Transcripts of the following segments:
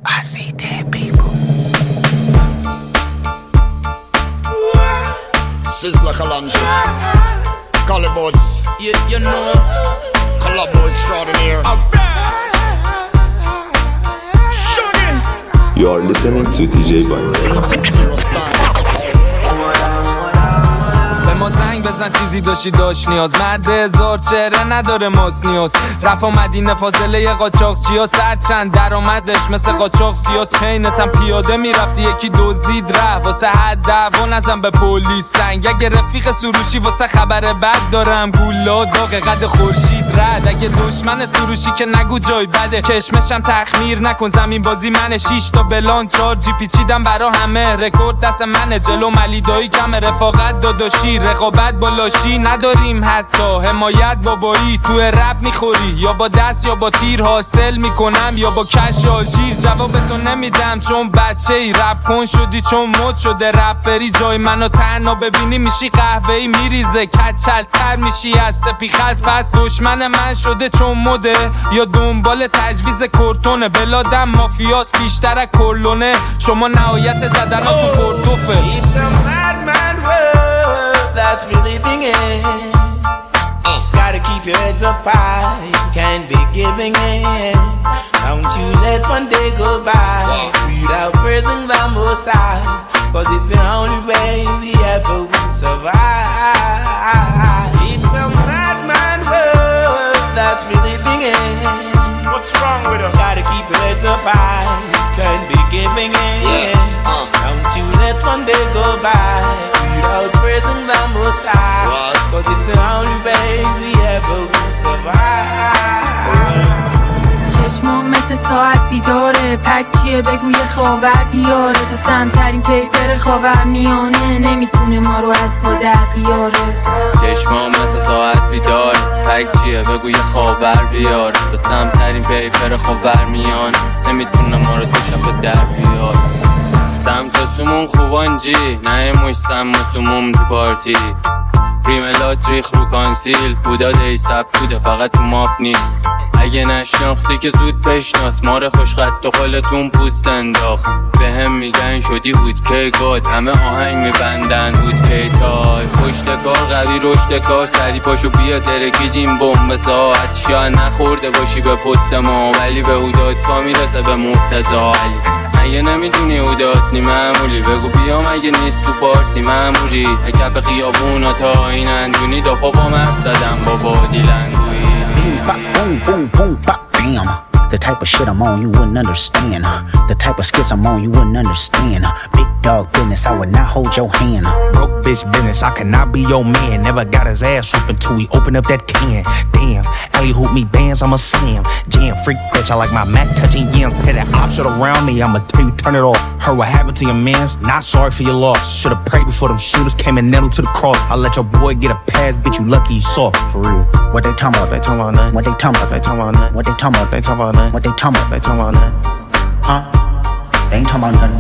I see dead people. Sizzla Kalonji, Collybuds, you know, Collabo extraordinaire. You are listening to DJ Bunny. Zero Styles. به ما زنگ بزن چیزی داشت نیاز، مرد هزار چهره نداره ماس نیاز. رفت مدینه فاصله قاچاق چیا سر چند درآمدش مثل قاچاق سیا چینتم پیاده میرفتی یکی دزدید رفت واسه حد دعوا نزن به پلیس سنگ. اگه رفیق سروشی واسه خبر بد دارم گولا داغ قد خورشید رد. اگه دشمن سروشی که نگو جای بده کشمشم تخمیر نکن زمین بازی منه 6 تا بلان 4 جی پیچیدم برا همه رکورد دست منه جلو ملیدایی کم رفاقت داداشی رقابت بالاشی نداریم حتی حمایت بابایی تو رپ میخوری یا با دست یا با تیر حاصل میکنم یا با کش آژیر. جواب تو نمیدم چون بچه ای رپ کن شدی چون مد شده رپری جای منو تنها ببینی میشی قهوه‌ای میریزه کچلتر میشی از سپیخز. پس دشمن من شده چون مده یا دنبال تجویز کورتونه بلادم مافیاس بیشتر از کرلونه شما نهایت زدنا تو پورتوفه. That's really living in. Gotta keep your heads up high. You can't be giving in. Don't you let one day go by without praising the Most High. 'Cause it's the only way we ever will survive. It's a madman world that we're living in. What's wrong with us? Gotta keep your heads up high. You can't be giving in. Don't you let one day go by without praising the Most High. 'Cause it's the only way we ever will survive. چشمام مثل ساعت بیداره پکیه بگو یه خاور بیاره تا سمترین پیپر خاور میانه نمیتونه ما رو از پا در بیاره. چشمام مثل ساعت بیداره پکیه بگو یه خاور بیاره تا سمترین پیپر خاور میانه نمیتونه ما رو تو شب در بیاره. سمت سمون خوبانجی نه مش سم سموم تو پارتی ریملات ریخ رو کانسیل بودا دیسب بوده فقط تو ماپ نیست. اگه نشناختی که زود بشناس ماره خوشخط و خلتون پوست انداخت. به هم میگن شدی هودکه گاد همه آهنگ میبندن هودکه تای پشت کار قوی رشد کار سری پاشو بیا درکیدیم بمب ساعت شاید نخورده باشی به پست ما ولی به هودات کا میرسه به مرتضا علی. اگه نمیدونی هودات نی معمولی بگو بیام اگه نیست تو پارتی معمولی اگه به خیابونا تا این اندونی دافا با مرد زدم با بادی لنگویی. Boom, boom, boom, bop, bam. The type of shit I'm on you wouldn't understand. The type of skits I'm on you wouldn't understand. Big dog business, I would not hold your hand. Broke bitch business, I cannot be your man. Never got his ass whooped until he opened up that can. Damn, alley hoop me bands, I'm a slam. Jam freak bitch, I like my Mac touching yams. Pay that op shit around me, I'ma tell you turn it off. Heard what happened to your mans, not sorry for your loss. Should've prayed before them shooters came and nailed to the cross. I let your boy get a pass, bitch, you lucky you saw. For real. What they talking about? They talking about nothing. What they talking about? They talking about nothing. What they talking about? They talking about nothing. What they talking about? They talking about nothing. They ain't talking about nothing.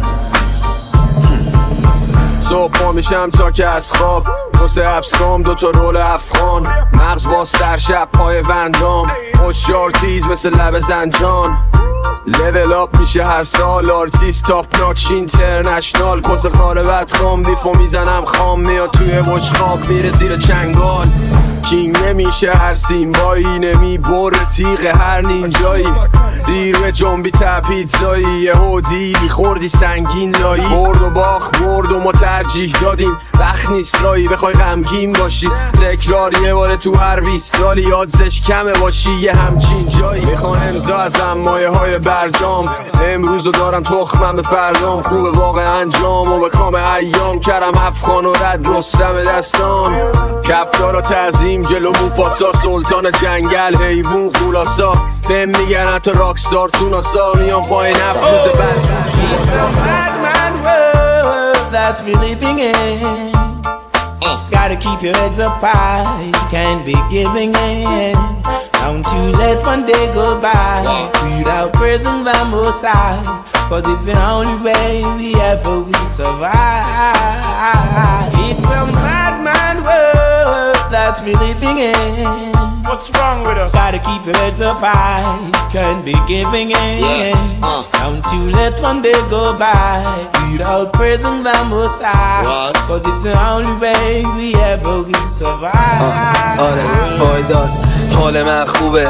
صبح پا میشم تا که از خواب واسه ابسکام دوتا رول افغان مغز باز در شب پای وندام هوشیار تیز مثل لب زنجان لیول اپ میشه هر سال آرتیست تاپ ناچ اینترنشنال کس خاره بدخام بیفو میزنم خام میاد توی بشقاب میره زیر چنگال کینگ نمیشه هر سیمبایی نمیبره تیغ هر نینجایی دیر به جنبی تپیتزایی یهو دیدی خوردی سنگین لایی برد و باخت برد و ما ترجیح دادیم وقت نیست لایی بخوای غمگین باشی تکرار یه باره تو هر 20 سالی یادزش کمه باشی یه همچین جایی میخوان امضا ازم مایه های برجام امروزو دارم تخمم به فردام خوب واقع انجام و به کام ایام کرم افغان و رد رستم دستان کفتارا تعظیم جلو موفاسا سلطان جنگل حیوون خلاصا بهم میگن حتی راکستار تو ناسا میام پای نفروز بد It's a madman world that we're living in. Gotta keep your heads up high, you can't be giving in. Don't you let one day go by without praising the Most High. 'Cause it's the only way we ever will survive. It's a madman world that we're living in. What's wrong with us? Gotta keep your heads up high, you can't be giving in. Don't you let one day go by without praising the Most High. Cause it's the only way we ever will survive. آره پایدار حال من خوبه،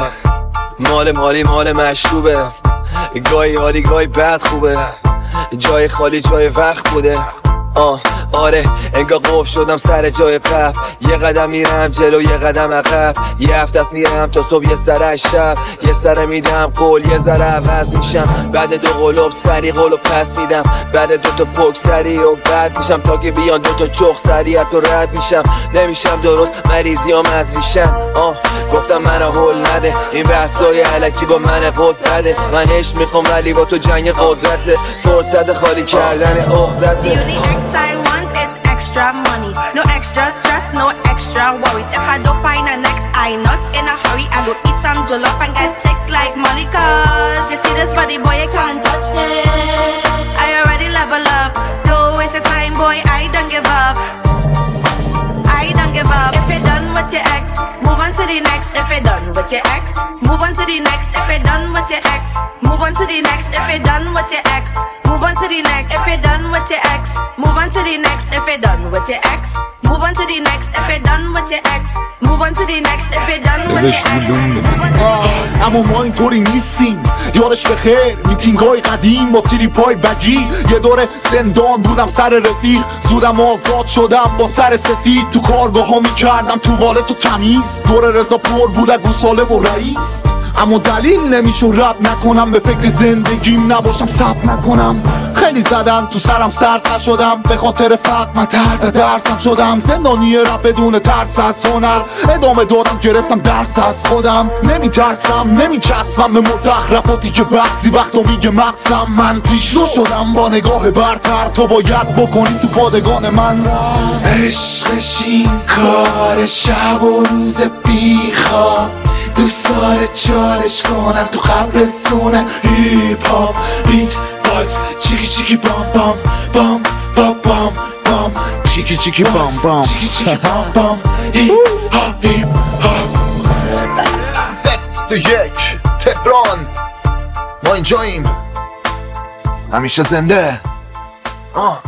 مال مشروبه، گاهی حالی گاهی بد خوبه، جای خالی جای وقت بوده. آره انگار قفل شدم سر جای قبل، یه قدم میرم جلو یه قدم عقب، یه هفته است میرم تا صبح یه سر شب، یه سر میدم قول یه ذره عوض میشم، بعد دو قلوب سری قلوب پس میدم، بعد دو تا پک سری و بد میشم تا که بیان دو تا چخ سریعت رو رد میشم، نمیشم درست مریضیام از ریشم. گفتم منو هول نده این بحثای علکی با من قد بده، من عشق میخوام ولی با تو جنگ قدرته، فرصت خالی کردن عقدته. Extra money, no extra stress, no extra worries. If I don't find a next, I'm not in a hurry. I go eat some jollof and get thick like Molly. Cause you see this body, boy, you can't touch it. I already level up. Don't waste your time, boy, I don't give up. I don't give up. If you're done with your ex, move on to the next. If you're done with your ex, move on to the next. If you're done with your ex, move on to the next. If you're done with your ex, move on to the next. If you're done with your ex, move on to the next. If you're done with your ex, move on to the next. If you're done with your ex, move on to the next. If you're done with your ex. اما ما اینطوری نیستیم، یادش بخیر میتینگای قدیم با تیری پای بگی، یه دوره زندان بودم سر رفیق، زودم آزاد شدم با سر سفید، تو کارگاه ها میکردم توالت و تمیز، دور رضا پر بود گوساله و رئیس، اما دلیل نمیشه رب نکنم، به فکر زندگیم نباشم ثبت نکنم، خیلی زدن تو سرم سرد نشدم، به خاطر فقر من تحت درسم شدم، زندانی رب بدون ترس از هنر، ادامه دادم گرفتم درس از خودم، نمیترسم نمیچسبم به مزخرفاتی که بعضی وقتا میگه مقصم، من پیشرو شدم با نگاه برتر، تو باید بکنی تو پادگان من. عشقش این کار شب و روز بیخواب، دوست داره چارش کنم تو قبرستونه، هیپ هاپ بیت باکس چیکی چیکی بام بام بام بام بام بام، چیکی چیکی بام بام چیکی چیکی بام بام، هیپ هاپ. زد یک تهران، ما اینجاییم همیشه زنده.